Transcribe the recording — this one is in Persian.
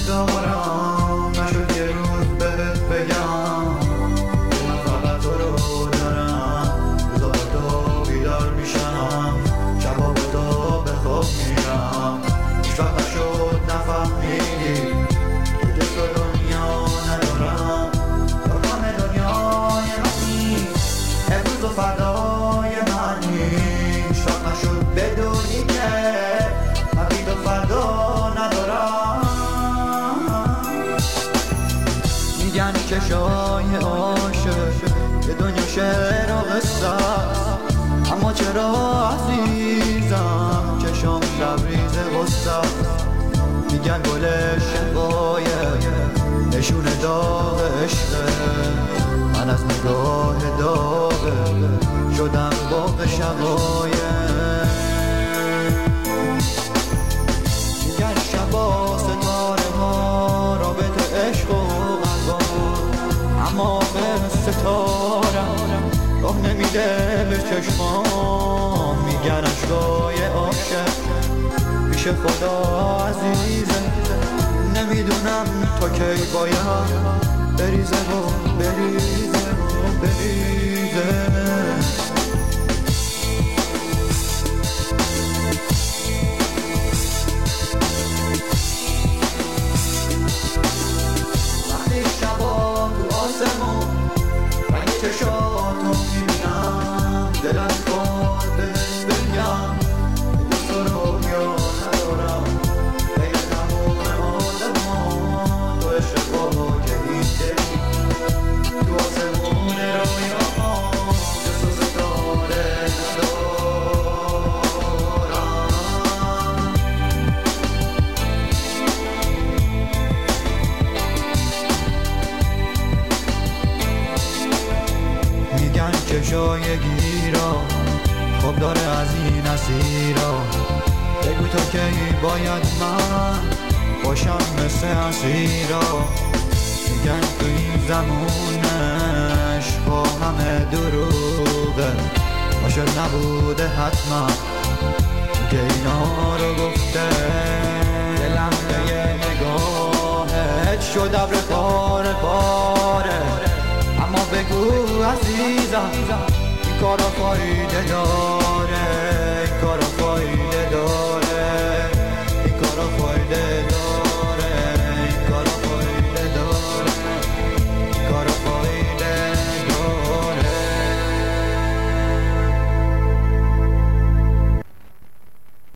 دارم نشد یه روز بهت بگم من فقط تو رو دارم. روزا با تو بیدار میشم، شبا با تو به خواب میرم. هیچ وقت نشد نفهمیدی تو جز دنیا ندارم. تو همه دنیای منی، امروز و فردای منی. هیچ وقت نشد بدونی که من بی تو فردا ندارم. میگن چشای عاشق یه دنیا شعر و قصه، اما چرا عزیزم چشام لبریز غصه. میگن گل شقایق نشون داغ عشقه، من از نگاه داغه شدم باغ شقایق. میگن شبا ستاره ها رابط عشق و اما به ستارم راه نمیده به چشمام. میگن عشقای عاشق پیش خدا عزیزه، نمیدونم تا کی باید بریزه و بریزه و بریزه. چشاتو میبینم دلم خود بهت بگم دوست رو یا ندارم. بین تموم آدمان تو عشق با که هیچ دلی تو آسمون رویاها جز و ستاره ندارم. میگن چشای گیرا خوب داره از این اسیرا، بگو تا کی باید من باشم مثل اسیرا. میگن تو این زمونش با همه دروغه، عاشق نبوده حتما که اینا رو گفته. دلم به یه نگاهت شد ابر پاره پاره، اما بگو عزیزم این کارا فایده داره.